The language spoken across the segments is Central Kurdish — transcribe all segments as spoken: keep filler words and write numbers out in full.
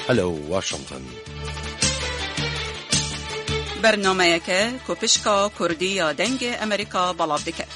هەلو واشنطن. بەرنامەیەکە کۆپشکا کوردی یا دەنگ ئەمریکا بەڵاو دەکات.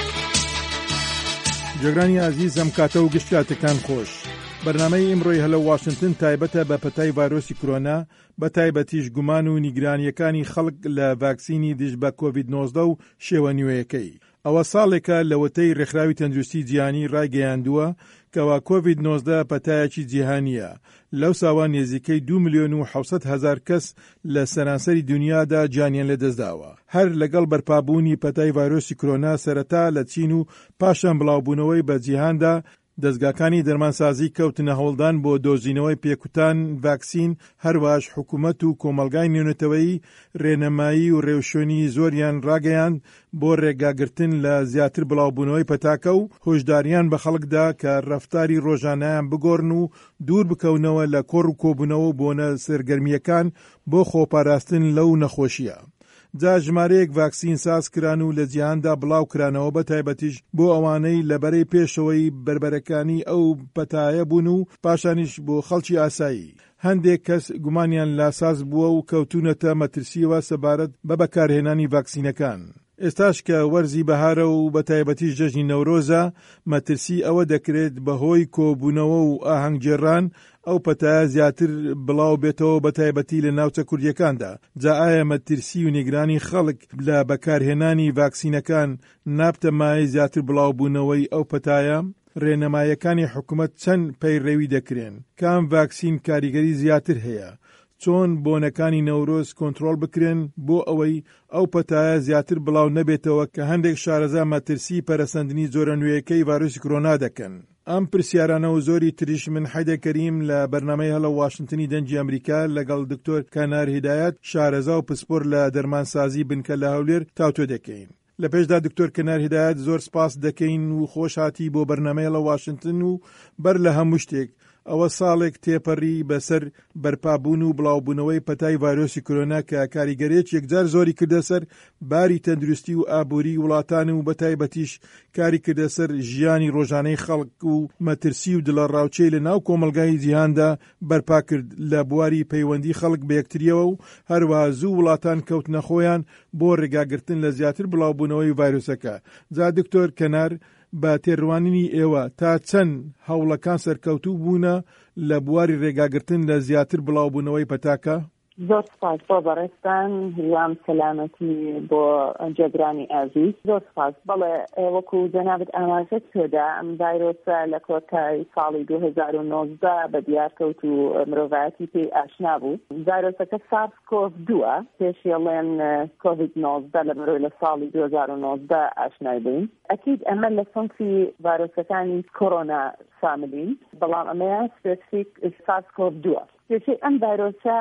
جێگرانی عزیزم کاتە و گشتاتەکان خۆش. بەرنامەی ئیمڕۆی هەلو واشنطن تایبەتە بە پەتای ڤایرۆسی کۆرۆنا، بە تایبەتیش گومان و نیگرانیەکانی خەڵک لە ڤاکسینی دژ بە کۆڤید نۆزدە و شێوە نوێیەکەی. ئەوە ساڵێکە لەوەتەی ڕێکخراوی تەندروستی جیهانی ڕایگەیاندووە کەوا کۆڤید نۆزدە پەتایەکی جیهانیە. لەو ساوە نێزیکەی دو ملیۆن و حەوسەد هەزار کەس لە سەرانسەری دنیادا جانیان لەدەستداوە. هەر لەگەڵ بەرپابوونی پەتای ڤایرۆسی کۆرۆنا سەرەتا لە چین و پاشان بڵاوبوونەوەی بە جیهاندا دەستگاکانی دەرمانسازی کەوتنە هەوڵدان بۆ دۆزینەوەی پێکوتان ڤاکسین، هەروەش حکوومەت و کۆمەلگای نێونەتەوەیی ڕێنەمایی و ڕێوشۆنی زۆریان ڕاگەیاند بۆ ڕێگاگرتن لە زیاتر بڵاوبوونەوەی پەتاکە و هۆشداریان بە خەڵکدا کە ڕەفتاری ڕۆژانەیان بگۆڕن و دوور بکەونەوە لە کۆڕ و کۆبوونەوە بۆنە سەرگەرمیەکان بۆ خۆپاراستن لەو نەخۆشیە. جا ژمارەیەک ڤاکسین ساز کران و لە جیهاندا بڵاو کرانەوە، بە تایبەتیش بۆ ئەوانەی لەبەرەی پێشەوەی بربەرەکانی ئەو پەتایە بوون و پاشانیش بۆ خەڵکی ئاسایی. هەندێک کەس گومانیان لاساز بووە و کەوتونەتە مەترسیەوە سەبارەت بە بەکارهێنانی ڤاکسینەکان. ئێستاش کە وەرزی بەهارە و بە تایبەتیش جەژنی نەورۆزە، مەترسی ئەوە دەکرێت بەهۆی کۆبوونەوە و ئاهەنگگێڕان ئەو پەتایە زیاتر بڵاو بێتەوە، بە تایبەتی لە ناوچە کوردیەکاندا. جا ئایا مەترسی و نیگرانی خەڵک لە بەکارهێنانی ڤاکسینەکان نابتە مای زیاتر بڵاوبوونەوەی ئەو پەتایە؟ ڕێنەمایەکانی حکوومەت چەند پەیڕێوی دەکرێن؟ کام ڤاکسین کاریگەری زیاتر هەیە؟ چۆن بۆنەکانی نەورۆز کۆنتڕۆڵ بکرێن بۆ ئەوەی ئەو پەتایە زیاتر بڵاو نەبێتەوە کە هەندێک شارەزا مەترسی پەرەسەندنی جۆرە نوێیەکەی ڤایرۆسی کۆرۆنا دەکەن؟ ئەم پرسیارانە و زۆری تریش من حەیدە کەریم لە بەرنامەی هەلە واشنتنی دەنگی ئەمریکا لەگەڵ دکتۆر کەنار هیدایەت، شارەزا و پسپۆر لە دەرمانسازی بنکە لە هەولێر تاوتۆ دەکەین. لە پێشدا دکتۆر کەنار هیدایەت زۆر سپاس دەکەین و خۆش هاتی بۆ بەرنامەی هەلە واشنتن و بەر لە هەموو شتێک ئەوە ساڵێک تێپەڕی بەسەر بەرپابوون و بڵاوبوونەوەی پەتای ڤایرۆسی کۆرۆنا کە کاریگەرێک یەکجار زۆری کردە سەر باری تەندروستی و ئابووری وڵاتان و بە تایبەتیش کاری کردە سەر ژیانی ڕۆژانەی خەڵک و مەترسی و دڵە ڕاوچەی لە ناو کۆمەلگای جیهاندا بەرپا کرد لە بواری پەیوەندی خەڵک بە یەکتریەوە و هەروەها زوو وڵاتان کەوتنە خۆیان بۆ ڕێگاگرتن لە زیاتر بڵاوبوونەوەی ڤایرۆسەکە. جا دکتۆر کەنار، بە تێڕوانینی ئێوە تا چەند هەوڵەکان سەرکەوتوو بوونە لە بواری ڕێگاگرتن لە زیاتر بڵاوبوونەوەی پەتاکە؟ زۆر سپاس بۆ بەڕێستان، هیوام سەلامەتی بۆ جێگرانی ئازیز. زۆر سپاس. بەڵێ وەکو جەنابەت ئاماژەت کردا، ئەم ڤایرۆسە لە کۆتای ساڵی دوو هەزار و نۆزدە بە دیارکەوت و مرۆڤایەتی پێی ئاشنا بوو. ڤایرۆسەکە سارس کۆڤ دووە، پێشیەڵێن کۆڤید نۆزدە لە بەرۆی لە ساڵی دوو هەزار و نۆزدە ئاشنای بووین. ئەکید ئەمە لە سنفی ڤایرۆسەکانی کۆرۆنا فاملین، بەڵام ئەمەیە سپێسیفیک سارس کۆڤ دووە. پێشەی ئەم ڤایرۆسە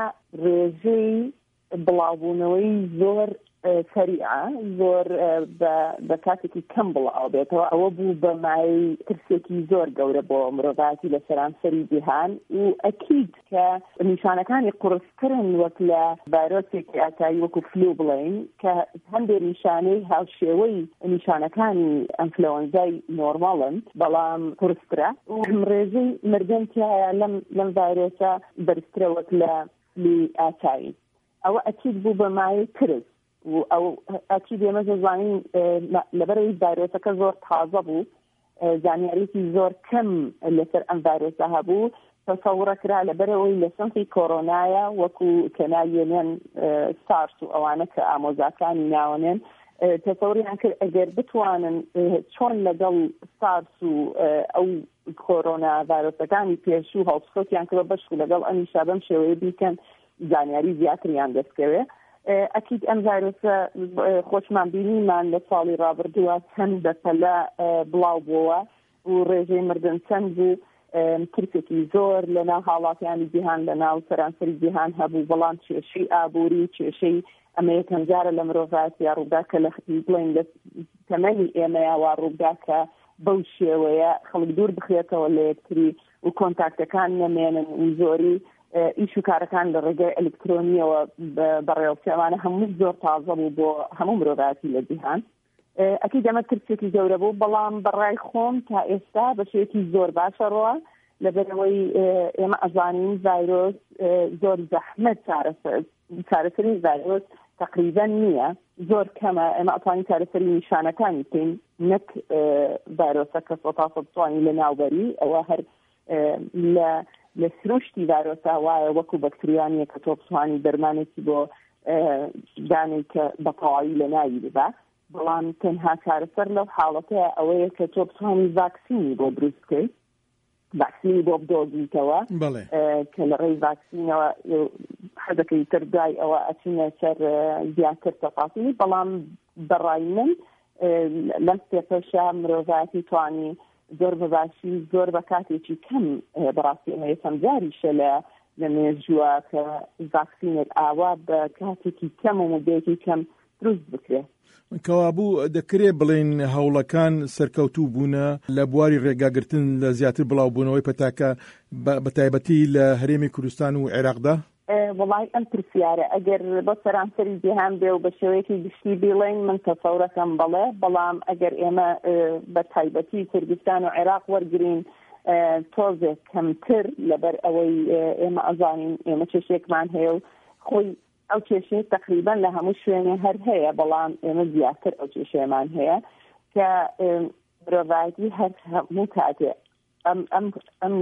ڕێژەی بڵاوبوونەوەی زۆر سەریعە، زۆر بە کاتێکی کەم بڵاو بێتەوە. ئەوە بوو بە مای ترسێکی زۆر گەورە بۆ مرۆڤاتی لە سەرانسەری جیهان و ئەکید کە نیشانەکانی قورسترن وەک لە ڤایرۆسێکی ئاسایی وەکو فلو بڵێن، کە هەندێک نیشانەی هاوشێوەی نیشانەکانی ئەنفلەوەنزای نۆرماڵن بەڵام قورسترە و ڕێژەی مردنتیایە لەم لەم ڤایرۆسە بەرزترە وەک لە فلوی ئاسایی. ئەوە ئەکید بوو بە مای ترس و ئەو ئەکید ئێمە دەزانین لەبەرەوەی ڤایرۆسەکە زۆر تازە بوو، زانیاریی زۆر کەم لەسەر ئەم ڤایرۆسە هەبوو. تەسەوڕەکرا لەبەرەوەی لە سنفی کۆرۆنایە وەکو کەناوێنێن سارس و ئەوانە کە ئامۆزاکانی ناوەنێن، تەسەوریان کرد ئەگەر بتوانن چۆن لەگەڵ سارس و ئەو کۆرۆنا ڤایرۆسەکانی پێشوو هەڵسوکەوتیان کردە بەش و لەگەڵ ئەمیشا بەم شێوەیە بیکەن زانیاری زیاتریان دەستکەوێ. ئەکید ئەم ڤایرۆسە خۆشمان بینیمان لە ساڵی ڕابردووە چەند بەپەلە بڵاو بووە و ڕێژەی مردن چەند بوو. ترسێکی زۆر لە ناو حاڵاتیانی جیهان لە ناو سەرانسەری جیهان هەبوو، بەڵام کێشەی ئابووری، کێشەی ئەمە یەکەم جارە لە مرۆڤاتی یا ڕوودا کە لە بڵێن لە تەمەنی ئێمەیە وا ڕوودا کە بەو شێوەیە خەڵک دوور بخرێتەوە لە یەکتری و کۆنتاکتەکان نەمێنن و زۆری ئیش و کارەکان لە ڕێگەی ئەلکترۆنیەوە بەڕێوەچەوانە هەموو زۆر تازە بوو بۆ هەموو مرۆڤاتی لە جیهان. ئەکید ئەمە ترسێکی گەورە بوو، بەڵام بەڕای خۆم تا ئێستا بە شێوەیەکی زۆر باشە ڕۆە لەبەرەوەی ئێمە ئەزانین ڤایرۆس زۆر زەحمەت چارەسەری ڤایرۆس تقریبا نییە، زۆر کەمە. ئێمە ئەتوانین چارەسەری نیشانەکانی بکەین، نەک ڤایرۆسە کە سەتاسە بتوانین لە ناوبەری ئەوە هەر لە سروشتی ڤایرۆسە وایە وەکو بەکتریانیە کە تۆ بتوانی دەرمانێکی بۆ دانەی کە بەتەواوی لە ناوی ببە، بەڵام تەنها چارەسەر لەو حاڵەتەیە ئەوەیە کە تۆ بتوانی ڤاکسینی بۆ دروست بکەیت، ڤاکسینی بۆ بدۆزیتەوە کە لە ڕێی ڤاکسینەوە حەزەکەی تر دوای ئەوە ئەچینە سەر زیاتر تەفاسیلی. بەڵام بەڕای من لەم سێپەشە مرۆڤایەتی توانی زۆر بەباشی زۆر بە کاتێکی کەم بەڕاستی ئەمە یەکەم جاریشە لە لە مێژووە کە ڤاکسینێک ئاوا بە کاتێکی کەم و مودەیەکی کەم دروست بکرێت. کەوابوو دەکرێت بڵێن هەوڵەکان سەرکەوتوو بوونە لە بواری ڕێگاگرتن لە زیاتر بڵاوبوونەوەی پەتاکە بەتایبەتی لە هەرێمی کوردستان و عێراقدا؟ وڵای ئەم پرسیارە ئەگەر بە سەرانسەری جیهان بێ و بە شێوەیەکی گشتی بڵێن من تەسەورەکەم بڵێ، بەڵام ئەگەر ئێمە بە تایبەتی کوردستان و عێراق وەرگرین تۆزێک کەمتر لەبەر ئەوەی ئێمە ئەزانین ئێمە چێشێکمان هەیە و خۆی ئەو کێشەیە تقریبا لە هەموو شوێنێ هەر هەیە، بەڵام ئێمە زیاتر ئەو کێشەیەمان هەیە کە مرۆڤایەتی هەر هەموو کاتێ ئەم ئەم ئەم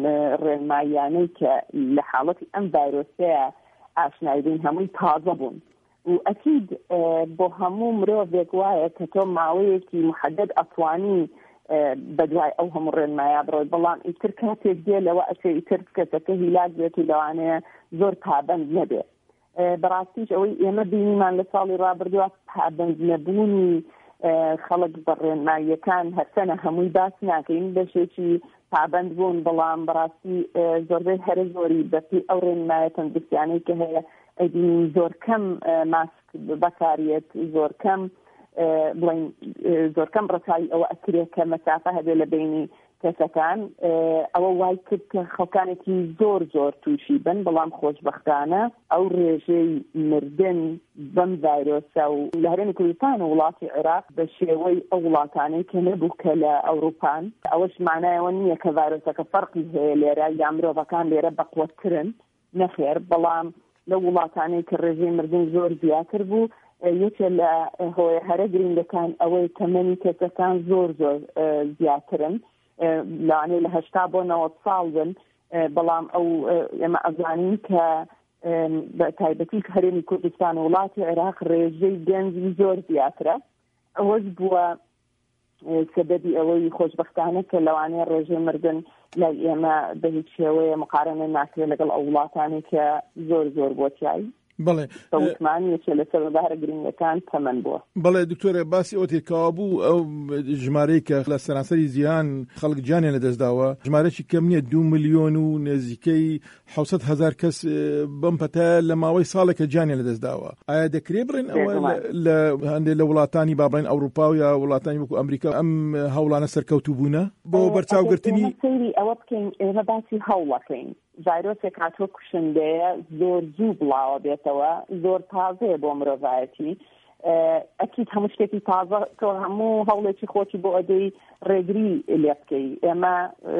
ڕێنماییانەی کە لە حاڵەتی ئەم ڤایرۆسەیە ئاشنایبین هەمووی تازە بوون و ئەکید بۆ هەموو مرۆڤێک وایە کە تۆ ماوەیەکی محەدەد ئەتوانی بەدوای ئەو هەموو ڕێنمایە بڕۆی، بەڵام ئیتر کاتێک دێ لەوە ئەچێ ئیتر کەسەکە هیلاک بێت و لەوانەیە زۆر پابەند نەبێت. بەڕاستیش ئەوەی ئێمە بینیمان لە ساڵی ڕابردووە پابەند نەبوونی خەڵک بە ڕێنماییەکان هەرچەنە هەمووی باس ناکەین بەشێکی پابەند بوون، بەڵام بەڕاستی زۆربەی هەرە زۆری بەپی ئەو ڕێنمایە تەندروستیانەی کە هەیە ئەیبینین زۆر کەم ماسک بەکارێت، زۆر کەم بڵین زۆر کەم ڕەچاوی ئەوە ئەکرێت کە مەسافە هەبێ لە بینی کەسەکان. ئەوە وای کرد کە خەڵکانێکی زۆر زۆر تووشی بن، بەڵام خۆشبەختانە ئەو ڕێژەی مردن بەم ڤایرۆسە و لە هەرێمی کوردستان و وڵاتی عێراق بە شێوەی ئەو وڵاتانەی کە نەبوو کە لە ئەوروپان، ئەوەش مانایەوە نییە کە ڤایرۆسەکە فەرقی هەیە لێرە یا مرۆڤەکان لێرە بەقوەترن، نەخێر، بەڵام لە وڵاتانەی کە ڕێژەی مردن زۆر زیاتر بوو یەکێ لە هۆیە هەرە گرنگەکان ئەوەی تەمەنی کەسەکان زۆر زۆر زیاترن، لەوانەیە لە هەشتا بۆ نەوەت ساڵ بن، بەڵام ئەو ئێمە ئەزانین کە بە تایبەتی هەرێمی کوردستان و وڵاتی عێراق ڕێژەی گەنجی زۆر زیاترە. ئەوەش بووە سەبەبی ئەوەی خۆشبەختانە کە لەوانەیە ڕێژەی مردن لای ئێمە بە هیچ شێوەیە مقارنە ناکرێت لەگەڵ ئەو وڵاتانی کە زۆر زۆر بۆتیایی. بەڵێ بەوتمانیەکێ لە سەربەهرە گرنگەکان تەمەن بووە. بەڵێ دکتۆرە باسی ئەو تێکەوە بوو ئەو ژمارەی کە لە سەرانسەری جیهان خەڵک گیانیان لەدەستداوە ژمارەی کەم نییە دوو ملیۆن و نزیکەی حوسەد هەزار کەس بەم پەتایە لە ماوەی ساڵێکە گیانیان لەدەستداوە. ئایا دەکرێت بڕێن ئەوە لە هەندێک لە وڵاتانی با بڵێن ئەوروپا و یا وڵاتانی وەکو ئەمریکا ئەم هەوڵانە سەرکەوتوو بوونە بۆ بەرچاوگرتنی سەیری ئەوە بکەین ئێمە باسی هەوڵەکەین. ڤایرۆسێک هاتووە کوشندەیە زۆر زوو بڵاوە بێتەوە، زۆر تازەیە بۆ مرۆڤایەتی. ئەکید هەموو شتێکی تازە تۆ هەموو هەوڵێکی خۆکی بۆ ئەدەی ڕێگری لێ بکەی. ئێمە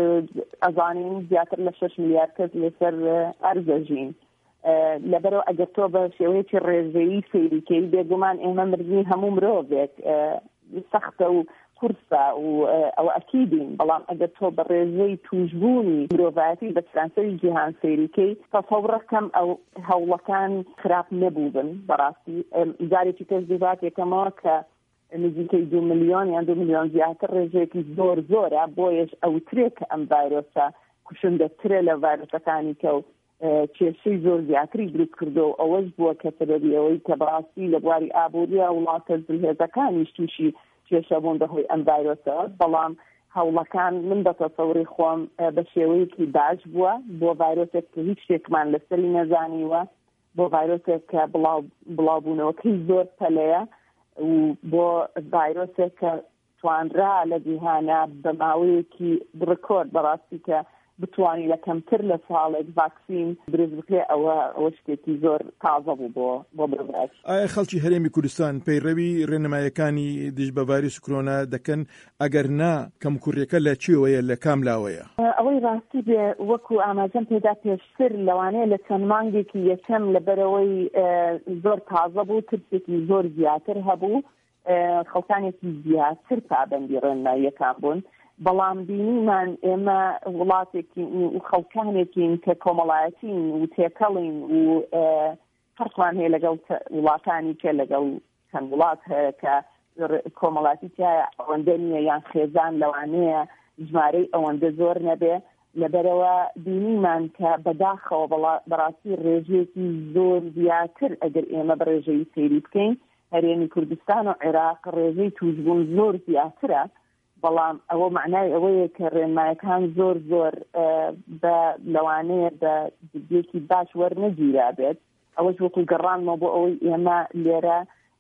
ئەزانین زیاتر لە شەش میلیارد کەس لەسەر ئەرزەژین، لەبەرەوە ئەگەر تۆ بە شێوەیەکی ڕێژەیی سەیریکەی بێگومان ئێمە مردنی هەموو مرۆڤێک سەختە و کورسە و ئەوە ئەکیدین، بەڵام ئەگەر تۆ بە ڕێژەی توشبوونی مرۆڤایەتی بە سەرانسەری جیهان سەیریکەی تەسەوڕەکەم ئەو هەوڵەکان خراپ نەبوو بن. بەڕاستی جارێکی کەس دەبات یەکەمەوە کە نزیکەی دوو ملیۆن یان دوو ملیۆن زیاتر ڕێژەیەکی زۆر زۆرە، بۆیەش ئەوترێت کە ئەم ڤایرۆسە کوشندەترە لە ڤایرۆسەکانی کە و کێشەی زۆر زیاتری دروست کردو. ئەوەش بووە کە سەبەبی ئەوەی کە بەڕاستی لە بواری ئابووریە وڵاتە جلهێزەکانیش تووشی کێشە بوون بەهۆی ئەم ڤایرۆسە، بەڵام هەوڵەکان من بە تەسەوری خۆم بە شێوەیەکی باش بووە بۆ ڤایرۆسێک کە هیچ شتێکمان لەسەری نەزانیوە، بۆ ڤایرۆسێک کە بڵاوبوونەوەکەی زۆر پەلەیە و بۆ ڤایرۆسێک کە توانرا لە جیهانە بە ماوەیەکی ڕکۆرد بەڕاستی کە بتوانی لە کەمتر لە ساڵێک ڤاکسین دروست بکرێ ئەوە ئەوە شتێکی زۆر تازە بوو بۆ بۆ بڕات. ئایا خەڵکی هەرێمی کوردستان پەیڕەوی ڕێنماییەکانی دژ بە ڤایرۆسی کۆرۆنا دەکەن؟ ئەگەر نا کەمکوڕیەکە لە چیەوەیە لە کام لاوەیە؟ ئەوەی ڕاستی بێ وەکو ئاماژەم پێدا پێشتر لەوانەیە لە چەند مانگێکی یەکەم لەبەرەوەی زۆر تازە بوو، ترسێکی زۆر زیاتر هەبوو، خەڵکانێکی زیاتر پابەندی ڕێنماییەکان بوون. بەڵام بینیمان ئێمە وڵاتێکی و خەڵکانێکین کە کۆمەڵایەتین و تێکەڵین و فەرقمان هەیە لەگەڵ وڵاتانی کە لەگەڵ چەند وڵات هەیە کە کۆمەڵاتی تایە ئەوەندە نییە یان خێزان لەوانەیە ژمارەی ئەوەندە زۆر نەبێ. لەبەرەوە بینیمان کە بەداخەوە بەڕاستی ڕێژەیەکی زۆر زیاتر ئەگەر ئێمە بە ڕێژەی سەیری بکەین هەرێمی کوردستان و عێراق ڕێژەی توشبوون زۆر زیاترە. بەڵام ئەوە معنای ئەوەیە کە ڕێنمایەکان زۆر زۆر بە لەوانەیە بە جدیەکی باش وەرنەگیرا بێت. ئەوەش وەکو گەڕانمەوە بۆ ئەوەی ئێمە لێرە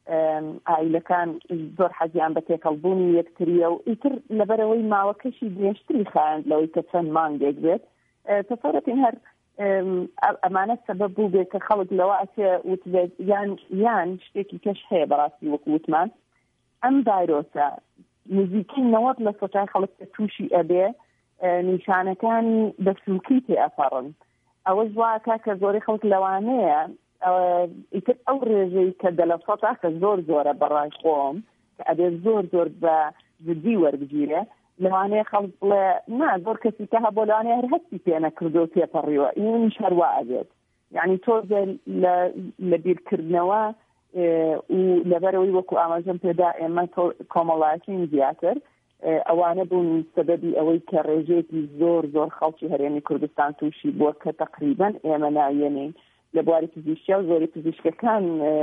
ئایلەکان زۆر حەزیان بە تێکەڵبوونی یەکتریە و ئیتر لەبەرەوەی ماوەکەشی درێژتری خایاند لەوەی کە چەند مانگێک بێت. تەسەورەتین هەر ئەمانە سەبەب بوو بێت کە خەڵک لەوە ئەچێ وتبێت یان یان شتێکی کەش هەیە بەڕاستی وەکو وتمان ئەم ڤایرۆسە نزیکەی نەوەت لە سەتای خەڵک کە تووشی ئەبێ نیشانەکانی بە سووکی تێ ئەپەڕن. ئەوەش وایە کە زۆری خەڵک لەوانەیە ئیتر ئەو ڕێژەی کە دەلە سەتا کە زۆر زۆرە بەڕای خۆم کە ئەبێ زۆر زۆر بە جدی وەربگیرێ لەوانەیە خەڵک بڵێ نا زۆر کەسی کە هەبوو لەوانەیە هەر هەستی پێ نەکردو و تێپەڕیوە. ئینش هەروە ئەبێت یعنی تۆزە لە بیرکردنەوە و لەبەرەوەی وەکو ئاماژەم پێدا ئێمە کۆمەڵایەتین زیاتر ئەوانە بوون سەبەبی ئەوەی کە ڕێژەیەکی زۆر زۆر خەڵکی هەرێمی کوردستان تووشی بووە کە تقریباً ئێمە نایەنین لە بواری پزیشکیا و زۆری پزیشکەکان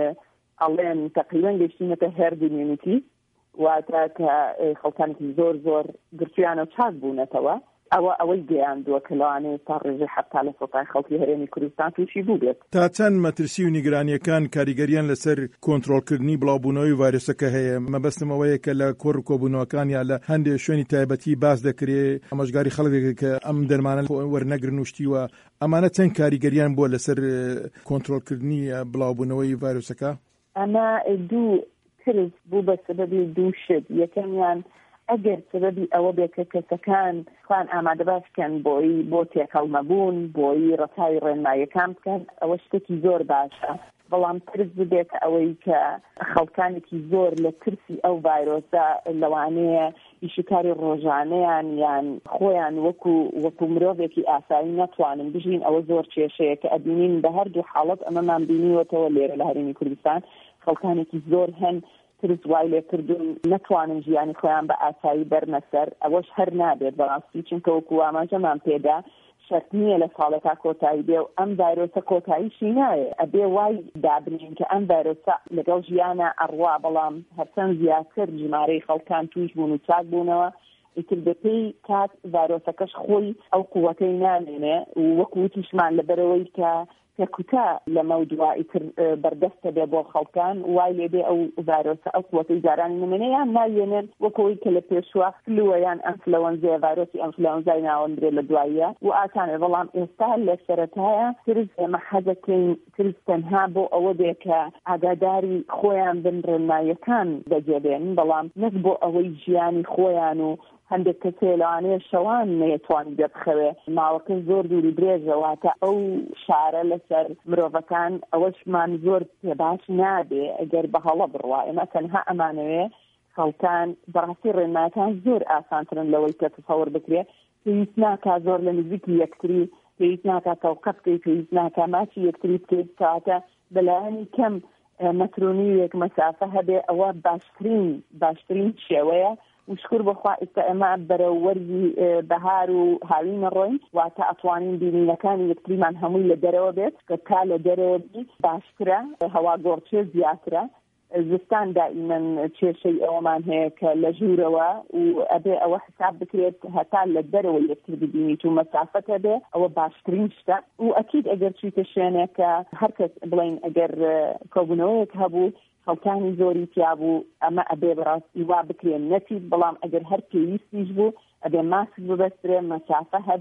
ئەڵێن تقریباً گەشتینەتە هەرد میونیتی واتە کە خەڵکانێکی زۆر زۆر گرتویانە چاک بوونەتەوە. ئەوە ئەوەی گەیاندووە کە لەوانەیە تا ڕێژەی حەتا لە سەتای خەڵکی هەرێمی کوردستان تووشی بوو بێت. تا چەند مەترسی و نیگرانیەکان کاریگەریان لەسەر کۆنتڕۆڵکردنی بڵاوبوونەوەی ڤایرۆسەکە هەیە؟ مەبەستم ئەوەیە کە لە کۆڕ و کۆبوونەوەکان یا لە هەندێک شوێنی تایبەتی باس دەکرێت ئەمەشگاری خەڵکێک کە ئەم دەرمانە وەرنەگرن وشتیوە. ئەمانە چەند کاریگەریان بووە لەسەر کۆنتڕۆڵکردنی بڵاوبوونەوەی ڤایرۆسەکە؟ ئەمە دوو ترس بوو بە سەبەبی دوو شت. یەکەمیان ئەگەر سبەبی ئەوە بێت کە کەسەکان خوان ئامادە باشکەن بۆی بۆ تێکەڵمەبوون بۆی ڕەتای ڕێنماییەکان بکەن ئەوە شتێکی زۆر باشە. بەڵام ترس ببێت ئەوەی کە خەڵکانێکی زۆر لە ترسی ئەو ڤایرۆسە لەوانەیە ئیشکاری ڕۆژانەیان یان خۆیان وەکو وەکو مرۆڤێکی ئاسایی نەتوانن بژین. ئەوە زۆر کێشەیە کە ئەبینین بە هەردوو حاڵەت ئەمەمان بینیوەتەوە لێرە لە هەرێمی کوردستان خەڵکانێکی زۆر هەن ترس وای لێکردون نەتوانن ژیانی خۆیان بە ئاسایی بەرنەسەر. ئەوەش هەر نابێت بەڕاستی چونکە وەکو ئاماژەمان پێدا شەرت نییە لە ساڵێکا کۆتایی بێ و ئەم ڤایرۆسە کۆتاییشی نایە. ئەبێ وای دابنین کە ئەم ڤایرۆسە لەگەڵ ژیانە ئەڕوا بەڵام هەرچەند زیاتر ژمارەی خەڵکان توش بوون و چاک بوونەوە ئیتر بەپێی کات ڤایرۆسەکەش خۆی ئەو قووەتەی نامێنێ و وەکو وتیشمان لەبەرەوەی کە تێکوتا لەمە دوایی تر بەردەستە بێ بۆ خەڵکان وای لێبێ ئەو ڤایرۆسە ئەو قووەتەی جارانی نمێنێ یان نایێنێن وەکەوەی کە لە پێشوە فلووە یان ئەنفلەوەنزە ڤایرۆسی ئەنفلەوەنزای ناوەندرێ لە دواییە و ئاسانێ. بەڵام ئێستا لە سەرەتایە ترس ئێمە حەزەکەین ترس تەنها بۆ ئەوە بێ کە ئاگاداری خۆیان بن ڕێنماییەکان بەجێبێن بەڵام نەک بۆ ئەوەی ژیانی خۆیان و هەندێک کەسێ لەوانەیە شەوان نەیەتوانی دەبخەوێ ماوەکە زۆر دووری درێژەواتە ئەو شارە لەسەر مرۆڤەکان ئەوەشمان زۆر پێباش نابێ ئەگەر بە هەڵە بڕوا. ئێمە تەنها ئەمانەوێ خەڵکان بەڕاستی ڕێنماییەکان زۆر ئاسانترن لەوەی کە تەسەوڕ بکرێ. پێویست ناکا زۆر لە نزیکی یەکتری پێویست ناکا تەوقەف بکەیت پێویست ناکا ماچی یەکتری بکەیت کاتە بەلایەنی کەم مەترۆنیوێک مەسافە هەبێ. ئەوە باشترین باشترین شێوەیە و شکر بخوا ئێستا ئێمە بەرەو وەرزی بەهار و هاوینە ڕۆین واتە ئەتوانین بینینەکانی یەکتریمان هەمووی لە دەرەوە بێت کە تا لە دەرەوە بیت باشترە هەوا گۆڕچێ زیاترە. زستان دائیمەن کێشەی ئەوەمان هەیە کە لە ژوورەوە و ئەبێ ئەوە حساب بکرێت هەتا لە دەرەوە یەکتر ببینیت و مەسافەت هەبێ ئەوە باشترین شتە. و ئەکید ئەگەر چیتە شوێنێک کە هەر کەس بڵین ئەگەر کۆبوونەوەیەک هەبوو خەڵکانی زۆری پیابوو ئەمە ئەبێ بەڕاستی وا بکرێن نەچیت بەڵام ئەگەر هەر پێویستیش بوو ئەبێ ماسک ببەسترێ مەسافە هەبێ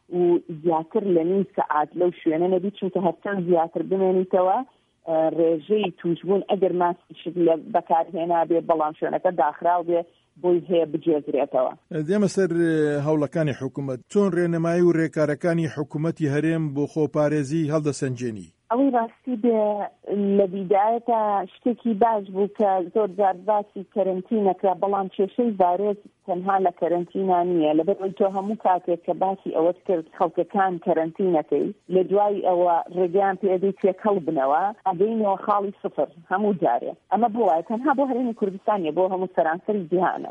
و زیاتر لە نیم سەعات لەو شوێنە نەبی چونکە هەرچەند زیاتر بمێنیتەوە ڕێژەی توشبوون ئەگەر ماسکیشت لە بەکارهێنا بێ بەڵام شوێنەکە داخراو بێ بۆی هەیە بجێزرێتەوە. دێمە سەر هەوڵەکانی حکوومەت چۆن ڕێنەمایی و ڕێکارەکانی حکوومەتی هەرێم بۆ خۆپارێزی هەڵدەسەنجێنی؟ ئەوەی ڕاستی بێ لە بیدایەتە شتێکی باش بوو کە زۆر جار باسی کەرنتینەکرا بەڵام کێشەی ڤایرۆس تەنها لە کەرنتینا نییە لەبەرەوەی تۆ هەموو کاتێک کە باسی ئەوەت کرد خەڵکەکان کەرنتینەکەی لە دوای ئەوە ڕێگەیان پێدەی تێکەڵ بنەوە ئەگەینەوە خاڵی سفر هەموو جارێ ئەمە بۆ وایە تەنها بۆ هەرێمی کوردستانیە بۆ هەموو سەرانسەری جیهانە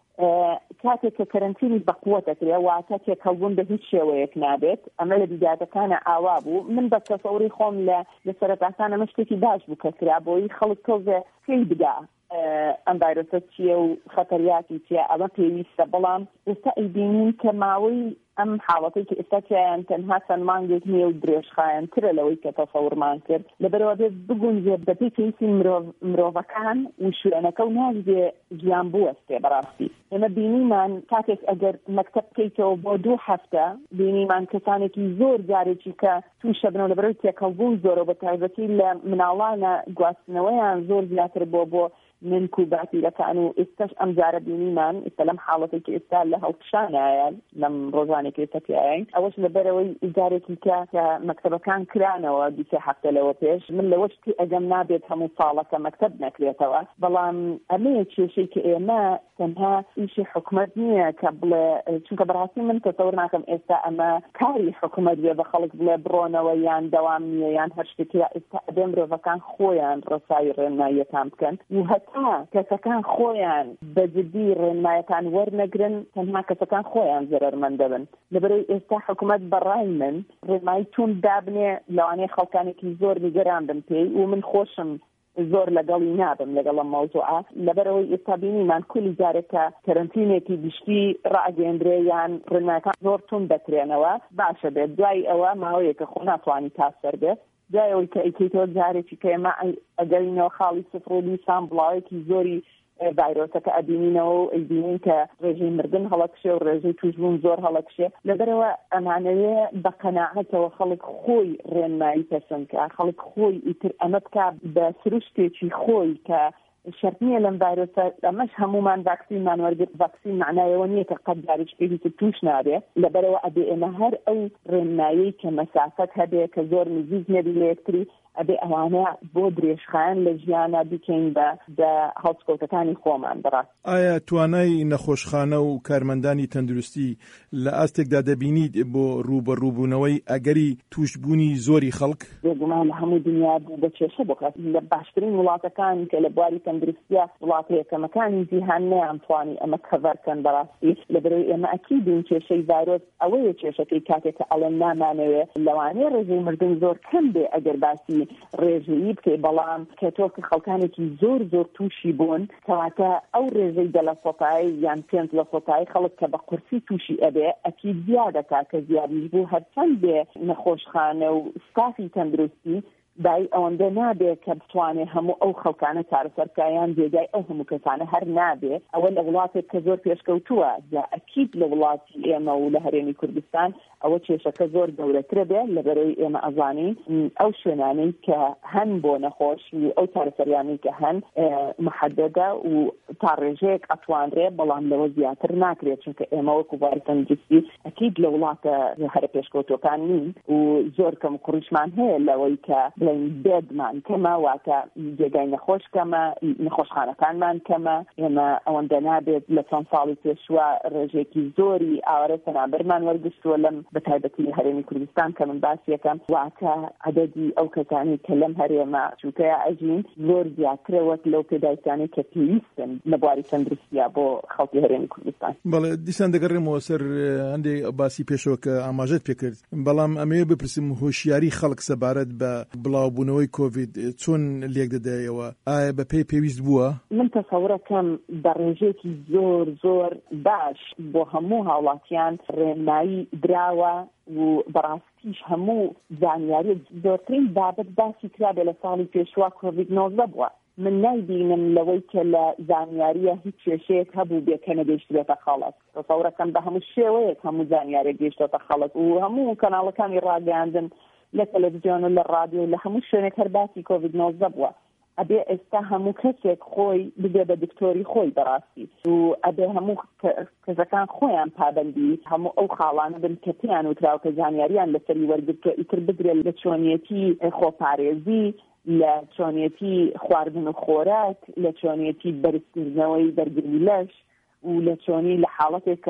کاتێک کە کەرنتینی بەقووەتەکرێ واتە تێکەڵبوون بە هیچ شێوەیەک نابێت ئەمە لە بیداتەکانە ئاوا بوو من بە تەسەوری خۆم لە لە سەرەتاکانە ئەمە شتێکی باش بوو کە کرا بۆی خەڵک تۆزێ پێی بدا ئەم ڤایرۆسە چییە و خەتەریاتی چیە ئەمە پێویستە بەڵام ئێستا ئەیبینین کە ماوەی ئەم حاڵەتەی کە ئێستا تیایان تەنها چەند مانگێک نییە و درێژخایەنترە لەوەی کە تەسەورمان کرد لەبەرەوە بێت بگونجێ بەپێی پێویستی مرۆڤەکان و شوێنەکە و نازبێ گیان بوەستێ بەڕاستی ئێمە بینیمان کاتێک ئەگەر مەکتەب بکەیتەوە بۆ دوو هەفتە بینیمان کەسانێکی زۆر جارێکی کە تووشە بنەوە لەبەرەوەی تێکەڵبوون زۆرە بە تایبەتی لە مناڵانە گواستنەوەیان زۆر زیاتر بۆ بۆ من کوباتیرەکان و ئێستاش ئەم جارە بینیمان ئێستا لەم حاڵەتێک کە ئێستا لە هەڵکشانایە لەم ڕۆژانێک ئێستا پێیان ئەوەش لەبەرەوەی ئیجارێکی کە کە مەکتەبەکان کرانەوە دیکە هەفتە لەوە پێش من لەوەشتی ئەگەم نابێت هەموو ساڵەکە مەکتەب نەکرێتەوە بەڵام ئەمەیە کێشەی کە ئێمە تەنها ئیشی حکوومەت نییە کە بڵێ چونکە بەڕاستی من تەسەور ناکەم ئێستا ئەمە کاری حکوومەت بێ بە خەڵک بڵێ بڕۆنەوە یان دەوام نییە یان هەر شتێکی ئێستا ئەبێ مرۆڤەکان خۆیان ڕێسایی ڕێنماییەکان بکەن و هەتا کەسەکان خۆیان بەجددی ڕێنمایەکان وەرنەگرن تەنها کەسەکان خۆیان زەرەرمەند دەبن لەبەرەوەی ئێستا حکوومەت بەڕای من ڕێنمایی تون دابنێ لەوانەیە خەڵکانێکی زۆر نیگەران بن پێی و من خۆشم زۆر لەگەڵی نابم لەگەڵ ئەم مەوزوعە لەبەرەوەی ئێستا بینیمان کولی جارێکە کەرنتینێکی گشتی ڕائگەیەندرێ یان ڕێنمایەکان زۆر تون دەکرێنەوە باشە بێت دوای ئەوە ماوەیەکە خۆ ناتوانی تاسەر بێت جایەوەی کە ئەیکەیتەوە جارێکی کە ئێمە ئەگەینەوە خاڵی سفر و لیسان بڵاوێکی زۆری ڤایرۆسەکە ئەبینینەوە و ئەیبینین کە ڕێژەی مردن هەڵەکشێ و ڕێژەی توشبوون زۆر هەڵەکشێ لەبەرەوە ئەمانەوێ بە قەناعەتەوە خەڵک خۆی ڕێنمایی پەسەندکە خەڵک خۆی ئیتر ئەمە بکا بە سروشتێکی خۆی کە شەرط نییە لەم ڤایرۆسە ئەمەش هەمومان ڤاکسینمان وەرگرت ڤاکسین معنایەوە نییە کە قەت جارێک پێویستە توش نابێ لەبەرەوە ئەبێ ئێمە هەر ئەو ڕێنمایی کە مەسافەت هەبێ کە زۆر نزیک نەبی لە یەکتری ئەبێ ئەوانە بۆ درێژخایەن لە ژیانە بکەین بە هەڵسکەوتەکانی خۆمان بەڕاست. ئایا توانای نەخۆشخانە و کارمەندانی تەندروستی لە ئاستێکدا دەبینیت بۆ ڕوبەڕووبوونەوەی ئەگەری توشبوونی زۆری خەڵک؟ بێگومان لە هەموو دنیا بە کێشە بۆ لە باشترین وڵاتەکان کە لە بواری تەندروستیە وڵاتە یەکەمەکانی جیهان نەیانتوانی ئەمە کەڤەرکەن بەڕاستی لەبەرەوەی ئێمە ئەکیدین کێشەی ڤایرۆس ئەوەیە کێشەکەی کاتێک کە ئەڵێن نامانەوێت لەوانەیە ڕێژەی مردن زۆر کەم بێ ئەگەر باسی ڕێژەیی بکەی بەڵام کە تۆ کە خەڵکانێکی زۆر زۆر تووشی بوون کەواتە ئەو ڕێژەی دە لە سەتای یان پێنج لە سەتای خەڵک کە بە قورسی تووشی ئەبێ ئەکید زیادەکا کە زیادیش بوو هەرچەند بێ نەخۆشخانە و ستافی تەندروستی دای ئەوەندە نابێ کە بتوانێ هەموو ئەو خەڵکانە چارەسەرکایان جێگای ئەو هەموو کەسانە هەر نابێ ئەوە لە وڵاتێک کە زۆر پێشکەوتووە یا ئەکید لە وڵاتی ئێمە و لە هەرێمی کوردستان ئەوە کێشەکە زۆر گەورەترە بێ لەبەرەوەی ئێمە ئەزانین ئەو شوێنانەی کە هەن بۆ نەخۆش و ئەو چارەسەریانەی کە هەن محەدەدە و تا ڕێژەیەک ئەتوانرێ بەڵام لەوە زیاتر ناکرێت چونکە ئێمە وەکو بواری تەندروستی ئەکید لە وڵاتە هەرە پێشکەوتوەکان نین و زۆر کەم کوڕیشمان هەیە لەوەی کە بڵین بێدمان کەمە واتە جێگای نەخۆش کەمە نەخۆشخانەکانمان کەمە ئێمە ئەوەندە نابێت لە چەند ساڵی پێشوە ڕێژێکی زۆری ئاوارە سەنابەرمان وەرگشتووە لەم بەتایبەتی هەرێمی کوردستان کە من باسیەکەم واتە عەدەدی ئەو کەسانی کە لەم هەرێمە چووکەیە ئەژین زۆر زیاترە وەک لەو پێداویستانەی کە پێویستن لە بواری تەندروستیە بۆ خەڵکی هەرێمی کوردستان. بەڵێ دیسان دەگەڕێمەوە سەر هەندێک باسی پێشەوە کە ئاماژەت پێکرد بەڵام ئەمەیە بپرسم هۆشیاری خەڵک سەبارەت بە بڵاوبوونەوەی کۆڤید چۆن لێک دەدایەوە ئایا بە پێی پێویست بووە؟ من تەسەورەکەم بە ڕێژێکی زۆر زۆر باش بۆ هەموو هاوڵاتیان ڕێنمایی دراوە و بەڕاستیش هەموو زانیاری زۆرترین بابەت باسی کرابێ لە ساڵی پێشوا کۆڤید نۆزدە بووە من نایبینم لەوەی کە لە زانیاریە هیچ کێشەیەک هەبوو بێت کە نەگەیشتبێتە خەڵک. تەسەوڕەکەم بە هەموو شێوەیەک هەموو زانیارێک گەیشتۆتە خەڵک و هەموو کەناڵەکانی ڕاگەاندن لە تەلەڤیزیۆن و لە ڕادیۆ لە هەموو شوێنێک هەر باسی کۆڤید نۆزدە بووە. ئەبێ ئێستا هەموو کەسێک خۆی ببێ بە دکتۆری خۆی بەڕاستی و ئەبێ هەموو کەسەکان خۆیان پابەندی هەموو ئەو خاڵانە بن کە پێیان وتراوە کە زانیاریان لەسەری وەرگرتووە ئیتر بگرێت لە چۆنیەتی خۆپارێزی، لە چۆنیەتی خواردن و خۆراک، لە چۆنیەتی بەرزکردنەوەی بەرگری لەش و لە چۆنی لە حاڵەتێک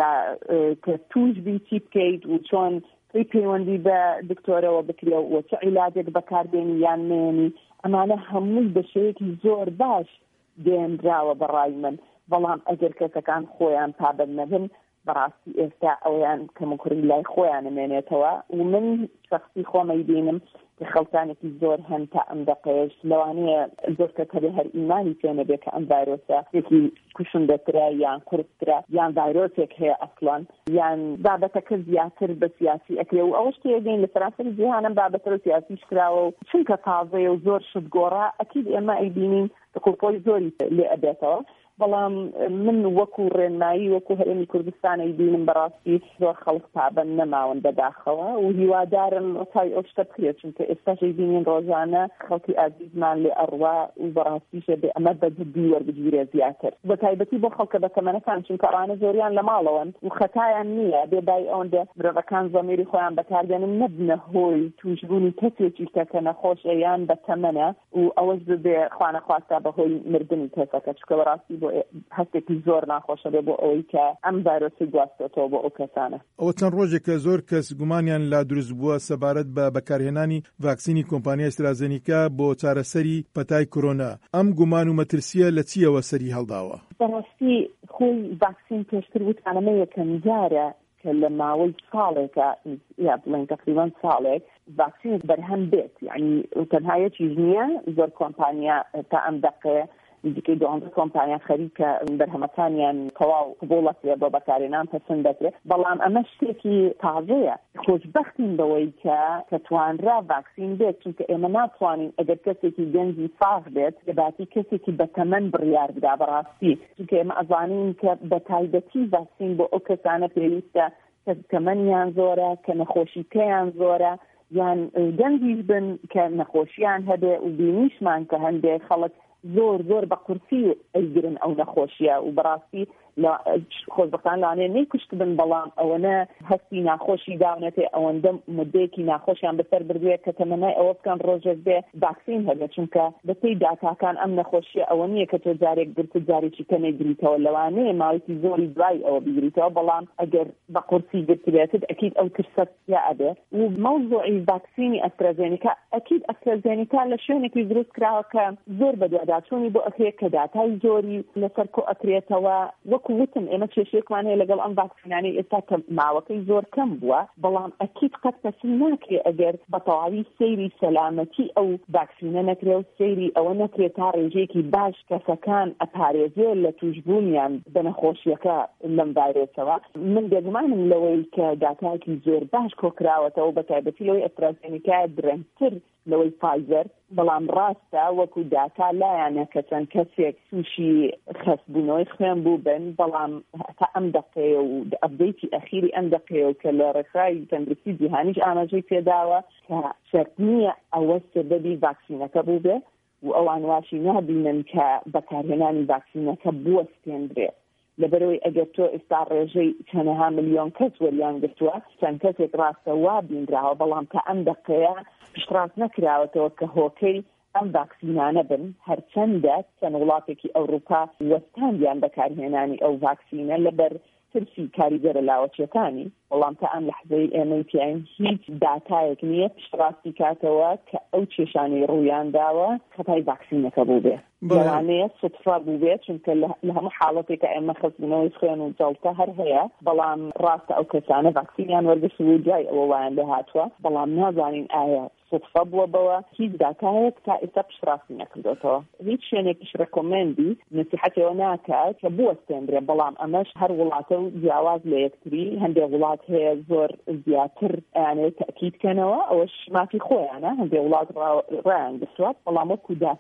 کە توش بی چی بکەیت و چۆن پێی پەیوەندی بە دکتۆرەوە بکرێ و چه عیلاجێک بەکاردێنی یان نێنی. ئەمانە هەمووی بە شێوەیەکی زۆر باش دێنراوە بەڕای من، بەڵام ئەگەر کەسەکان خۆیان پابەند نەبن بەڕاستی ئێستا ئەویان کەموکڕی لای خۆیان نمێنێتەوە و من شخصی خۆمەی بینم کە خەڵکانێکی زۆر هەن تا ئەم دەقەیەش لەوانەیە زۆر کە کەبێ هەر ئیمانی پێ نەبێ کە ئەم ڤایرۆسە یەکی کوشندەترە یان قورسترە یان ڤایرۆسێک هەیە ئەسڵان یان بابەتەکە زیاتر بە سیاسی ئەکرێ و ئەوەش تێگەین لە سەراسەری جیهانم بابەتە و سیاسیش کراوە و چونکە تازەیە و زۆر شتگۆڕا ئەکید ئێمە ئەیبینین کە کوڵپۆی زۆری لێ ئەبێتەوە. بەڵام من وەکو ڕێنمایی وەکو هەرێمی کوردستانی بینم بەڕاستی زۆر خەڵک پابەند نەماون بەداخەوە و هیوادارم ڕۆتای ئەو شتە بکرێت چونکە ئێستاشەی بینین ڕۆژانە خەڵکی ئازیزمان لێ ئەڕوا و بەڕاستیشە بێ ئەمە بەجددی وەربگیرێ زیاتر بە تایبەتی بۆ خەڵکە بەتەمەنەکان چونکە ئەوانە زۆریان لە ماڵەوەن و خەتایان نییە بێدای ئەوەندە مرۆڤەکان زەمیری خۆیان بەکاردێنن نەبنە هۆی توشبوونی کەسێکی کە نەخۆشە یان بەتەمەنە و ئەوەش ببێ خوا نەخواستا بەهۆی مردنی کەسەکە چونکە بەڕاستی بۆ هەستێکی زۆر ناخۆشە بێ بۆ ئەوەی کە ئەم ڤایرۆسی گواستێتەوە بۆ ئەو کەسانە. ئەوە چەند ڕۆژێک کە زۆر کەس گومانیان لا دروست بووە سەبارەت بە بەکارهێنانی ڤاکسینی کۆمپانیای ئەسترازێنیکا بۆ چارەسەری پەتای کۆرۆنا. ئەم گومان و مەترسیە لە چیەوە سەری هەڵداوە؟ بەڕاستی خۆی ڤاکسین پێشتر وتانەمە یەکەم جارە کە لە ماوەی ساڵێکە یا بڵێن تقریبان ساڵێک ڤاکسین بەرهەم بێت، یعنی تەنها یەکیش نییە، زۆر کۆمپانیا تا ئەم دەقەیە دیکەی دوانزە کۆمپانیا خەریکە بەرهەمەکانیان تەواو قبوڵەکرێ بۆ بەکارهێنان پەسەند دەکرێت. بەڵام ئەمە شتێکی تازەیە، خۆشبەختین بەوەی کە کە توانرا ڤاکسین بێت، چونکە ئێمە ناتوانین ئەگەر کەسێکی گەنجی ساغ بێت دەباتی کەسێکی بەتەمەن بڕیار بدا بەڕاستی، چونکە ئێمە ئەزانین کە بە تایبەتی ڤاکسین بۆ ئەو کەسانە پێویستە کە تەمەنیان زۆرە، کە نەخۆشیکەیان زۆرە یان گەنجیش بن کە نەخۆشیان هەبێ و بینیشمان کە هەندێک خەڵک زۆر زۆر بە قورسی ئەیگرن ئەو نەخۆشیە و بەڕاستی خۆشبەختان لەوانەیە نەیکوشت بن، بەڵام ئەوەنە هەستی ناخۆشی داونێتێ ئەوەندە مدەیەکی ناخۆشیان بەسەر بردوێت کە تەمەنای ئەوە بکەن ڕۆژێک بێ ڤاکسین هەبێت، چونکە بەپێی داتاکان ئەم نەخۆشیە ئەوە نییە کە تۆ جارێک گرت جارێکی کە نەیگریتەوە، لەوانەیە ماوەیەکی زۆری دوای ئەوە بگریتەوە، بەڵام ئەگەر بە قورسی گرتبێتت ئەکید ئەو ترسەت یا ئەبێ. و مەوزوعی ڤاکسینی ئەسترازێنیکا ئەکید ئەسترازێنیکا لە شوێنێکی دروست کراوە کە زۆر بەدواداچوونی بۆ ئەکرێت کە داتای زۆری لەسەر کۆ ئەکرێتەوە. وەکو وتم ئێمە کێشەیەکمان هەیە لەگەڵ ئەم ڤاکسینانەی ئێستا کە ماوەکەی زۆر کەم بووە، بەڵام ئەکید قەت پەسند ناکرێ ئەگەر بە تەواوی سەیری سەلامەتی ئەو ڤاکسینە نەکرێ و سەیری ئەوە نەکرێت تا ڕێژەیەکی باش کەسەکان ئەپارێزێ لە توشبوونیان بە نەخۆشیەکە لەم ڤایرۆسەوە. من دەگومانم لەوەی کە داتایەکی زۆر باش کۆکراوەتەوە بە تایبەتی لەوەی ئەسترازێنیکا درەنگتر لەوەی فایزەر، بەڵام ڕاستە وەکو داتا لایەنە کە چەند کەسێک تووشی خەسبوونەوەی خوێن بوو بن، بەڵام تا ئەم دەقەیە و ئەپدەیتی ئەخیری ئەم دەقەیە و کە لە ڕێکخراوی تەندروستی جیهانیش ئاماژەی پێداوە کە شەرت نییە ئەوە سەبەبی ڤاکسینەکە بوو بێ و ئەوان واشی نابینن کە بەکارهێنانی ڤاکسینەکە بوەستێنرێت، لەبەرەوەی ئەگەر تۆ ئێستا ڕێژەی چەندەها ملیۆن کەس وەریان گرتووە چەند کەسێک ڕاستە وا بینراوە، بەڵام کە ئەم دەقەیە پشتڕاست نەکراوەتەوە کە هۆکەی ئەم ڤاکسینانە بن، هەرچەندە چەند وڵاتێکی ئەوروپا وەستاندیان بەکارهێنانی ئەو ڤاکسینە لەبەر ترسی کاریگەرە لاوەچیەکانی، بەڵام تا ئەم لەحظەی ئێمەی پیاین هیچ داتایەک نییە پشتڕاستی کاتەوە کە ئەو کێشانەی ڕوویان داوە خەتای ڤاکسینەکە بوو بێ. لەوانەیە سوتفا بوو بێت، چونکە لە هەموو حاڵەتێکە ئێمە خەسبوونەوەی خوێن و جەڵتە هەر هەیە، بەڵام ڕاستە ئەو کەسانە ڤاکسینیان وەرگرت و جای ئەوە وایان لێهاتووە، بەڵام نازانین ئایا سوتفا بووە بەوە هیچ داتایەک تا ئێستا پشتڕاستی نەکردێتەوە. هیچ شوێنێکیش ڕێکۆمەندی نسیحەتەوە ناکات کە بوەستێنرێ، بڵام ئەمەش هەر وڵاتە و جیاواز لە یەکتری، هەندێک وڵات هەیە زۆر زیاتر ئەیانەوێت تەکیدکەنەوە، ئەوەش مافی خۆیانە، هەندێک وڵات ڕایان گرتووە، بەڵام وەکو داتا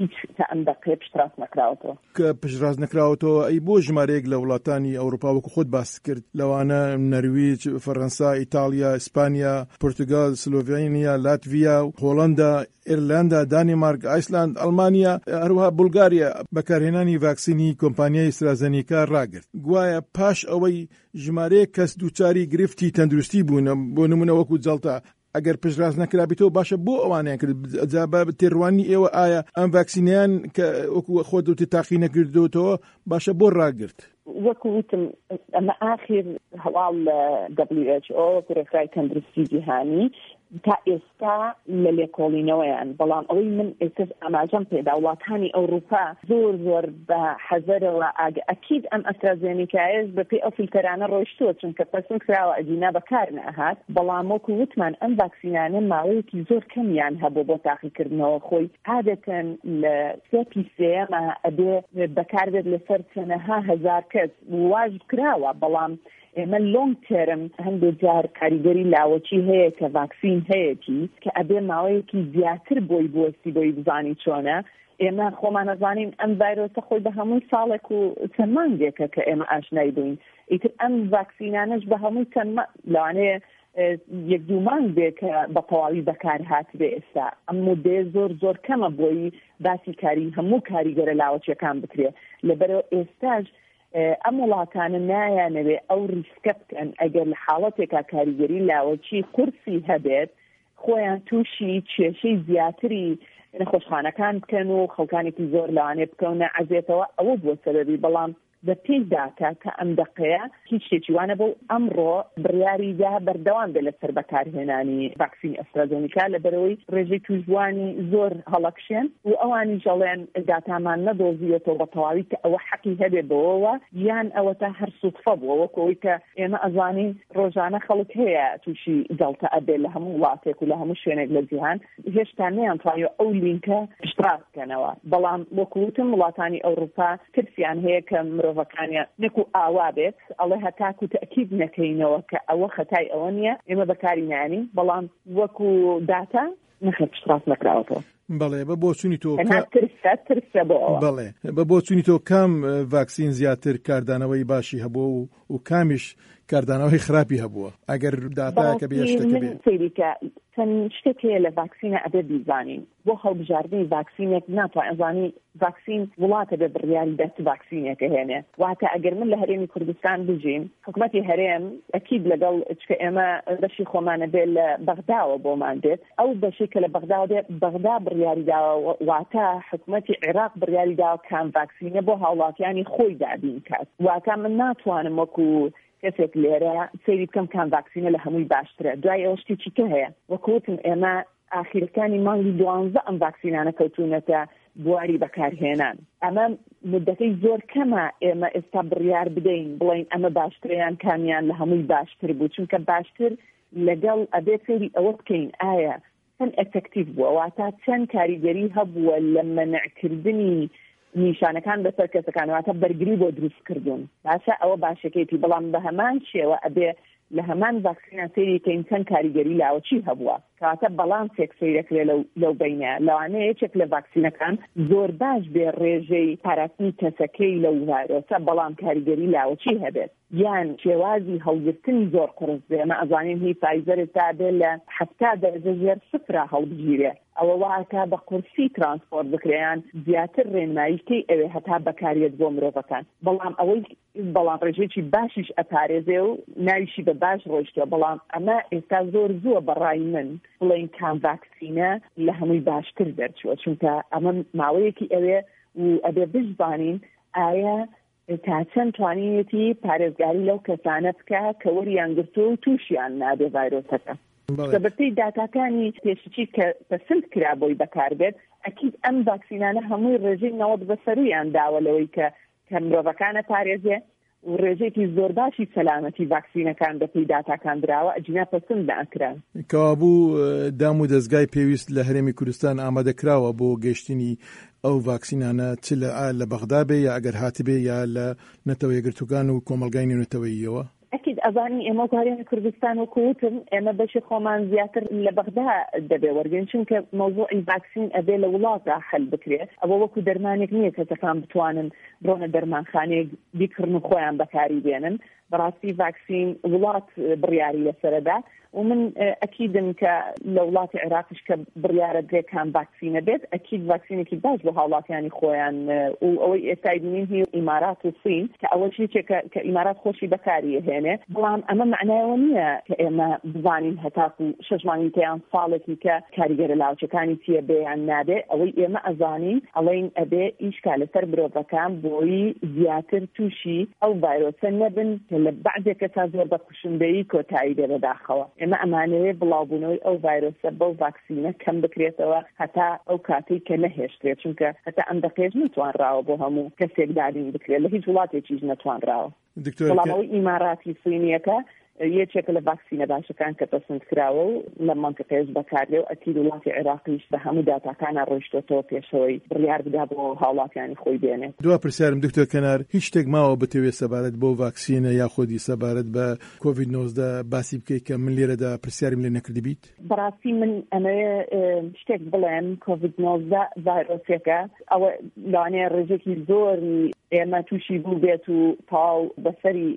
هیچ تا ئەم دەقێ پشتڕاست نەکراوەتەوە کە پشتڕاست نەکراوەتەوە ئەی بۆ ژمارەیەک لە وڵاتانی ئەوروپا وەکو خۆت باس کرد لەوانە نەرویج، فەڕەنسا، ئیتالیا، ئیسپانیا، پورتوگال، سلۆڤێنیا، لاتڤیا، هۆڵەندا، ئێرلندا، دانیمارک، ئایسلاند، ئەڵمانیا، هەروەها بولگاریا بەکارهێنانی ڤاکسینی کۆمپانیای ئەسترازەنیکا ڕاگرت. گوایە پاش ئەوەی ژمارەیە کەس دووچاری گرفتی تەندروستی بوون بۆ نمونە وەکو جەڵتا ئەگەر پشتڕاست نەکرابێتەوە باشە بۆ ئەوانیان کرد جا بە تێڕوانی ئێوە ئایا ئەم ڤاکسینیان کە وەکو خۆت وتی تاقی نەکردوتەوە باشە بۆ ڕاگرت؟ وەکو وتم ئەمە ئاخر هەواڵ لە دبلیو ئەچ ئۆ ڕێکخراوی تەندروستی جیهانی تا ئێستا لە لێکۆڵینەوەیان، بەڵام ئەوەی من ئێستا ئاماژەم پێدا وڵاتانی ئەوروپا زۆر زۆر بە حەزەرەوە ئاگە ئەکید ئەم ئەسترازێنیکایەش بە پێی ئەو فیلتەرانە ڕۆیشتووە چونکە پەسەند کراوە ئەجینا بەکار نەهات، بەڵام وەکو وتمان ئەم ڤاکسینانە ماوەیەکی زۆر کەمیان هەبوو بۆ تاقیکردنەوە خۆی عادەتەن لە سێ پی سێەمە ئەبێ بەکاردێت لەسەر چەندەها هەزار کەس واژ کراوە، بەڵام ئێمە لۆنگ تێرم هەندێک جار کاریگەری لاوەچی هەیە کە ڤاکسین هەیەی کە ئەبێ ماوەیەکی زیاتر بۆی بۆستی بۆی بزانی چۆنە. ئێمە خۆمان نەزانین ئەم ڤایرۆسە خۆی بە هەمووی ساڵێک و چەند مانگێکە کە ئێمە ئاشنای بووین، ئیتر ئەم ڤاکسینانەش بە هەمووی چەند لەوانەیە یەک دوو مانگ بێ کە بە تەواوی بەکار هاتبێ. ئێستا ئەم مودەیە زۆر زۆر کەمە بۆی باسی کاری هەموو کاریگەرە لاوەچیەکان بکرێ، لەبەرەوە ئێستاش ئەم وڵاتانە نایانەوێ ئەو ریسکە بکەن ئەگەر لە حاڵەتێکا کاریگەری لاوەچی قورسی هەبێت خۆیان تووشی کێشەی زیاتری نەخۆشخانەکان بکەن و خەڵکانێکی زۆر لەوانێ بکەونە عەزێتەوە، ئەوە بۆ سەبەبی. بەڵام بە پێیداکە کە ئەم دەقەیە هیچ شتێکی وانە بۆ ئەمڕۆ بڕیاریدا بەردەوام بێت لەسەر بەکارهێنانی ڤاکسینی ئەسترازێنیکا لەبەرەوەی ڕێژەی توشبوانی زۆر هەڵەکشێن و ئەوانی ژەڵێن داتامان نەدۆزیێتەوە بە تەواوی کە ئەوە حەقی هەبێ بەوەوە یان ئەوە تا هەر سوودفە بووە، وەکەوەی کە ئێمە ئەزانین ڕۆژانە خەڵک هەیە تووشی دەڵتە ئەبێت لە هەموو وڵاتێک و لە هەموو شوێنێک لە جیهان هێشتا نەیانتوانیوە ئەو لینکە پشتڕاست بکەنەوە. بەڵام وەکو وتم وڵاتانی ئەوروپا ترسیان هەیە کە مرۆڤەکانیان نەکو ئاوا بێت ئەڵێ هەتاکو تەکید نەکەینەوە کە ئەوە خەتای ئەوە نییە، ئێمە بەکاری نانی، بەڵام وەکو داتا نەخێت پشتڕاست نەکراوەتەوە. بەڵێ بە بۆ چوونی تۆ بەڵێ بە بۆ چوونی تۆ کام ڤاکسین زیاتر کاردانەوەی باشی هەبووە و کامیش کاردانەوەی خراپی هەبووە ئەگەر داتاکە بێشتەکە بێت؟ چەند شتێک هەیە لە ڤاکسینە ئەبێ بیزانین. بۆ هەڵبژاردننی ڤاکسینێک ناتوانین ئەزانی ڤاکسین وڵاتە بێ بڕیاری دەست ڤاکسینێکە هێنێ. واتە ئەگەر من لە هەرێمی کوردستان بژیم حکومەتی هەرێم ئەکید لەگەڵ چکە ئێمە بەشی خۆمانە بێت لە بەغداوە بۆمان دێت، ئەو بەشی کە لە بەغداوە دێت بەغدا بڕیاری داوە، واتە حکومەتی عێراق بڕیاری داوە کام ڤاکسینە بۆ هاوڵاتیانی خۆی دابین کات. واتە من ناتوانم وەکو کەسێک لێرە سەیری بکەم کام ڤاکسینە لە هەمووی باشترە. دوای ئەوە شتێکی کە هەیە وەکوتم ئێمە ئاخیرەکانی مانگی دوانزە ئەم ڤاکسینانە کەوتونەتە بواری بەکارهێنان. ئەمە مدەتەی زۆر کەمە ئێمە ئێستا بڕیار بدەین بڵین ئەمە باشتریان کامیان لە هەمووی باشتر بوو، چونکە باشتر لەگەڵ ئەبێ سەیری ئەوە بکەین ئایا چەند ئەفەکتیڤ بووە، واتە چەند کاریگەری هەبووە لە مەنعکردنی نیشانەکان بەسەر کەسەکانواتە بەرگری بۆ دروستکردن. باشە ئەوە باشەکەیتی، بەڵام بە هەمان شێوە ئەبێ لە هەمان ڤاکسینە سەیریکەین چەند کاریگەری لاوەچی هەبووە کەواتە بەڵانسێک سەیرەکرێ لەو بینە. لەوانەیە یەکێک لە ڤاکسینەکان زۆر باش بێ ڕێژەی پاراستنی کەسەکەی لەو ڤایرۆسە، بەڵام کاریگەری لاوەچی هەبێت یان شێوازی هەڵگرتنی زۆر قرس بێ. ئەمە ئەزانین هی فایزەر تا بێ لە هەفتا دەرەجە ژێر سفرە هەڵبژیرێ، ئەوە واتە بە قورسی ترانسپۆرت بکرێیان زیاتر ڕێنماییکەی ئەوێ هەتا بەکارێت بۆ مرۆڤەکان. بەڵام ئەوەی بەڵام ڕێژێکی باشیش ئەپارێزێ و ناویشی بە باش ڕۆیشتووە. بەڵام ئەمە ئێستا زۆر زووە بەڕای من بڵین کام ڤاکسینە لە هەمووی باشتر دەرچووە، چونکە ئەمە ماوەیەکی ئەوێ و ئەبێ بزانین ئایا تا چەند توانێتی پارێزگاری لەو کەسانە بکە کە وەریان گرتووە و تووشیان نابێ ڤایرۆسەکە. بەپێی داتاکانی پێشچی کە پەسەند کرا بۆی بەکاربێت ئەکید ئەم ڤاکسینانە هەمووی ڕێژەی نەوەت بەسەرویان داوە لەوەی کە کە مرۆڤەکانە پارێزێ و ڕێژێکی زۆر باشی سەلامەتی ڤاکسینەکان بەپێی داتاکان دراوە ئەجینا پەسەند داکران. کەوابوو دام و دەستگای پێویست لە هەرێمی کوردستان ئامادەکراوە بۆ گەشتنی ئەو ڤاکسینانە چ لە لە بەغدا بێ یا ئەگەر هاتبێ یا لە نەتەوە یەکگرتووەکان و کۆمەلگای نێونەتەوەییەوە؟ ئەکید ئەزانی ئێمە گوارێنی کوردستان و کووتم ئێمە بەشی خۆمان زیاتر لە بەغدا دەبێ وەرگن چونکە مۆزوعی ڤاکسین ئەبێ لە وڵاتە حل بکرێت ئەوە وەکو دەرمانێک نییە کە تەکان بتوانن بڕۆنە دەرمانخانەیەک بیکردن و خۆیان بەکاری بێنن بەڕاستی ڤاکسین وڵات بڕیاری لەسەرەدا و من ئەکیدم کە لە وڵاتی عێراقش کە بڕیارە درێکان ڤاکسینە بێت ئەکید ڤاکسینێکی باش بۆ هاوڵاتیانی خۆیان و ئەوەی ئێستای بینین هی ئیمارات و سین کە ئەوە شتێکە کە ئیمارات خۆشی بەکاری هێنێ بەڵام ئەمە معنایەوە نییە کە ئێمە بزانین هەتاکو شەش مانگی تیان ساڵێکی کە کاریگەرە لاوچەکانی چیە بێیان نابێ ئەوەی ئێمە ئەزانین ئەڵێن ئەبێ ئیشکا لەسەر مرۆڤەکان بۆی زیاتر تووشی ئەو ڤایرۆسە نەبن کە لە بەعدێکە تا زۆر بە کوشندەیی کۆتایی دێ بەداخەوە ئێمە ئەمانەیە بڵاوبوونەوەی ئەو ڤایرۆسە بەو ڤاکسینە کەم بکرێتەوە هەتا ئەو کاتەی کە نەهێشترێت چونکە هەتا ئەم دەقێژ نتوانراوە بۆ هەموو کەسێک دادین بکرێت لە هیچ وڵاتێکیش نەتوانراوە بەڵامەوەی ئیماراتی سینیەکە یەکێکە لە ڤاکسینە باشەکان کە پەسەند کراوە و لە مانتقەیەش بەکاردێ و ئەکید وڵاتی عێراقیش بە هەموو داتاکانە ڕۆیشتۆتەوە پێشەوەی بڕیار بدا بۆ هاوڵاتیانی خۆی بێنێت. دوا پرسیارم دکتۆر کەنار هیچ شتێک ماوە بتەوێت سەبارەت بۆ ڤاکسینە یا خۆدی سەبارەت بە کۆڤید نۆزدە باسی بکەیت کە من لێرەدا پرسیارم لێ نەکردی بیت؟ بەڕاستی من ئەمەیە شتێک بڵێم کۆڤید نۆزدە ڤایرۆسێکە ئەوە لەوانەیە ڕێژێکی زۆری ئێمە تووشی بوو بێت و تاو بەسەری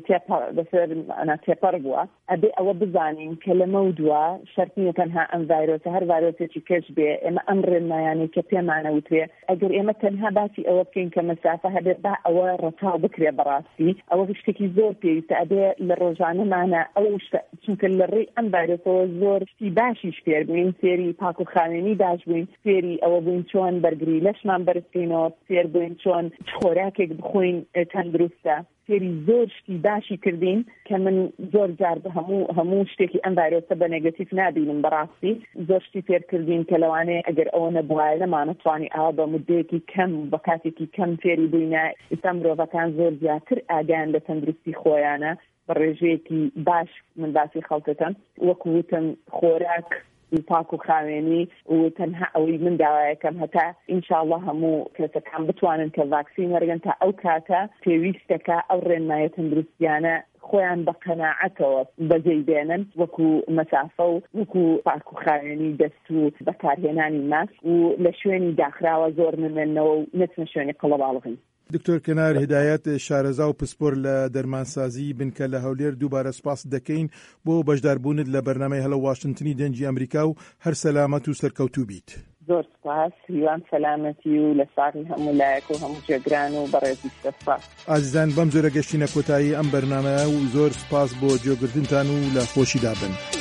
بەسەر ئەنا تێپەڕ بووە ئەبێ ئەوە بزانین کە لەمە دووە شەرتنیە تەنها ئەم ڤایرۆسە هەر ڤایرۆسێکی کەش بێ ئێمە ئەم ڕێنمایانەی کە پێمانەوترێ ئەگەر ئێمە تەنها باسی ئەوە بکەین کە مەسافە هەبێت با ئەوە ڕەتاو بکرێ بەڕاستی ئەوە شتێکی زۆر پێویستە ئەبێ لە ڕۆژانەمانە ئەو شتە چونکە لە ڕێی ئەم ڤایرۆسەوە زۆر شتی باشیش فێر بووین فێری پاک و خاوێنی باش بووین فێری ئەوە بووین چۆن بەرگری لەشمان بەرزکەینەوە فێر بووین چۆن خۆراکێک بخۆین تەندروستە فێری زۆر شتی باشی کردین کە من زۆر جار بە هەموو هەموو شتێکی ئەم ڤایرۆسە بە نێگەتیڤ نابینم بەڕاستی زۆر شتی فێر کردین کە لەوانەیە ئەگەر ئەوە نەبوایە نەمانەتوانی ئاوا بە مودەیەکی کەم بە کاتێکی کەم فێری بووینە ئێستا مرۆڤەکان زۆر زیاتر ئاگان لە تەندروستی خۆیانە بە ڕێژەیەکی باش من باسی خەڵکەکەم وەکو وتم خۆراک پاک و خاوێنی و تەنها ئەوەی من داوایەکەم هەتا ئینشاءڵڵا هەموو کەسەکان بتوانن کە ڤاکسین وەرگن تا ئەو کاتە پێویستەکە ئەو ڕێنمایە تەندروستیانە خۆیان بە قەناعەتەوە بەجێی بێنن وەکو مەسافە و وەکو پاک و خاوێنی دەست و بەکارهێنانی ماسک و لە شوێنی داخراوە زۆر نمێنەوە و نەچنە شوێنی قەڵەباڵغی. دکتۆر کەنار هدایەت شارەزا و پسپۆر لە دەرمانسازی بنکە لە هەولێر دووبارە سپاس دەکەین بۆ بەشداربوونت لە بەرنامەی هەڵە واشنتنی دەنجی ئەمریکا و هەر سەلامەت و سەرکەوتوو بیت. زۆر سپاس هیوان سەلامەتی و لە ساغی هەموو لایەک و هەموو جێگران و بەڕێزی سپاس. ئازیزان بەم جۆرە گەشتینە کۆتایی ئەم بەرنامەیە و زۆر سپاس بۆ جێگرتنتان و لە خۆشی دابن.